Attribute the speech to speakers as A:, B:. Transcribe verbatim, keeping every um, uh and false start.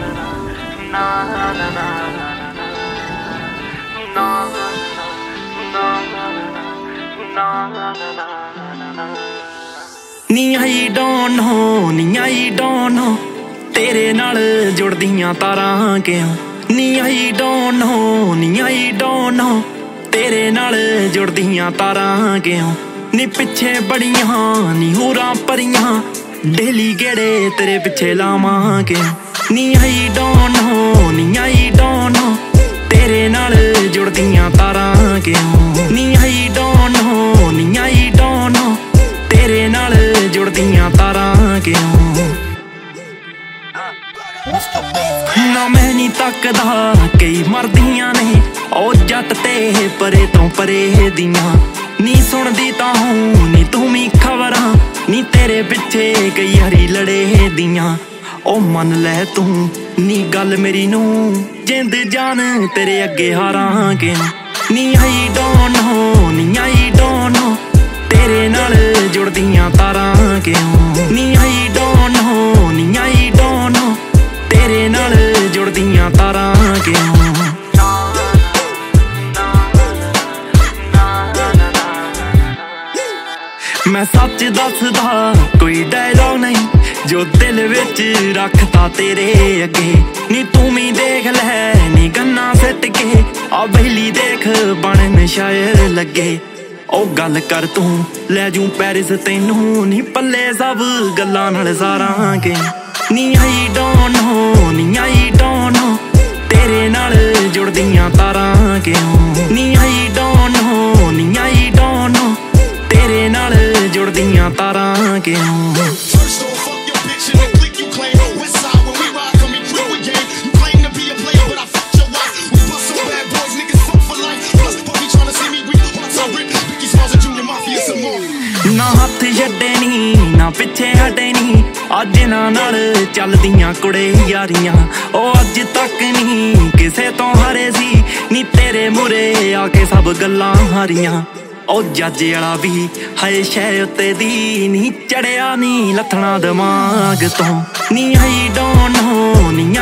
A: ਨੀ I don't know ਨੀ I don't know ਤੇਰੇ ਨਾਲ ਜੁੜਦੀਆਂ ਤਾਰਾਂ ਕਿਉਂ ਨੀ ਆਈ ਡੋਂਟ ਨੋ ਨੀ ਆਈ ਡੋਂਟ ਨੋ ਤੇਰੇ ਨਾਲ ਜੁੜਦੀਆਂ ਤਾਰਾਂ ਕਿਉਂ ਨੀ ਪਿੱਛੇ ਬੜੀਆਂ ਨੀ ਹੂਰਾਂ ਭਰੀਆਂ ਡੇਲੀ ਗੇੜੇ ਤੇਰੇ ਪਿੱਛੇ ਲਾਵਾਂ ਕਿਉਂ ਨੀ ਆਈ ਡੋਂਟ ਨੋ ਨੀ ਆਈ ਡੋਂਟ ਨੋ ਤੇਰੇ ਨਾਲ ਜੁੜਦੀਆਂ ਤਾਰਾਂ ਕਿਉਂ ਨੀ ਆਈ ਡੋਂਟ ਨੋ ਨੀ ਆਈ ਡੋਂਟ ਨੋ ਤੇਰੇ ਨਾਲ ਜੁੜਦੀਆਂ ਤਾਰਾਂ ਕਿਉਂ ਨਾ ਮੈਂ ਨੀ ਤੱਕਦਾ ਕਈ ਮਰਦੀਆਂ ਨੇ ਉਹ ਜੱਟ ਤੇ ਪਰੇ ਤੋਂ ਪਰੇ ਦੀਆਂ ਨੀ ਸੁਣਦੀ ਤਾਂ ਹੂੰ ਨੀ ਤੂੰ ਵੀ ਖਬਰਾਂ ਨੀ ਤੇਰੇ ਪਿੱਛੇ ਕਈ ਹਰੀ ਲੜੇ ਦੀਆਂ ਉਹ ਮੰਨ ਲੈ ਤੂੰ ਨੀ ਗੱਲ ਮੇਰੀ ਨੂੰ ਜਿੰਦ ਜਾਨ ਤੇਰੇ ਅੱਗੇ ਹਾਰਾਂ ਕਿਉਂ ਨੀ ਆਈ ਡੋਂਟ ਨੋ ਨੀ ਆਈ ਡੋਂਟ ਨੋ ਤੇਰੇ ਨਾਲ ਜੁੜਦੀਆਂ ਤਾਰਾਂ ਕਿਉਂ ਨੀ ਆਈ ਡੋਂਟ ਨੋ ਨੀ ਆਈ ਡੋਂਟ ਨੋ ਤੇਰੇ ਨਾਲ ਜੁੜਦੀਆਂ ਤਾਰਾਂ ਕਿਉਂ ਮੈਂ ਸੱਚ ਦੱਸਦਾ ਕੋਈ ਡਾਇਲੌਗ ਨਹੀਂ ਜੋ ਦਿਲ ਵਿੱਚ ਰੱਖਤਾ ਤੇਰੇ ਅੱਗੇ ਨੀ ਤੂੰ ਵੀ ਦੇਖ ਲੈ ਨੀ ਗੰਨਾ ਸਿੱਟ ਕੇ ਆ ਬਹਿਲੀ ਦੇਖ ਬਣਨ ਸ਼ਾਇਰ ਲੱਗੇ ਉਹ ਗੱਲ ਕਰ ਤੂੰ ਲੈ ਜੂ ਪੈਰਿਸ ਤੈਨੂੰ ਨੀ ਪੱਲੇ ਸਭ ਗੱਲਾਂ ਨਾਲ ਸਾਰਾਂ ਕੇ ਨੀ ਆਈ ਡੋਂਟ ਨੋ ਨੀ ਆਈ ਡੋਂਟ ਨੋ ਤੇਰੇ ਨਾਲ ਜੁੜਦੀਆਂ ਤਾਰਾਂ ਕਿਉਂ ਨੀ ਆਈ ਡੋਂਟ ਨੋ ਨੀ ਆਈ ਡੋਂਟ ਨੋ ਤੇਰੇ ਨਾਲ ਜੁੜਦੀਆਂ ਤਾਰਾਂ ਕਿਉਂ ਨਾ ਹੱਥ ਛੱਡੇ ਨੀ ਨਾ ਪਿੱਛੇ ਹਟੇ ਨੀ ਅੱਜ ਇਹਨਾਂ ਨਾਲ ਚੱਲਦੀਆਂ ਕੁੜੇ ਯਾਰੀਆਂ ਉਹ ਅੱਜ ਤੱਕ ਨੀ ਕਿਸੇ ਤੋਂ ਹਾਰੇ ਸੀ ਨੀ ਤੇਰੇ ਮੂਰੇ ਆ ਕੇ ਸਭ ਗੱਲਾਂ ਹਾਰੀਆਂ ਉਹ ਜੱਜ ਵਾਲਾ ਵੀ ਹਏ ਸ਼ੈ ਉੱਤੇ ਦੀ ਨੀ ਚੜਿਆ ਨੀ ਲੱਥਣਾ ਦਿਮਾਗ ਤੋਂ ਨੀ ਆਈ ਡੋਂਟ ਨੋ ਨੀ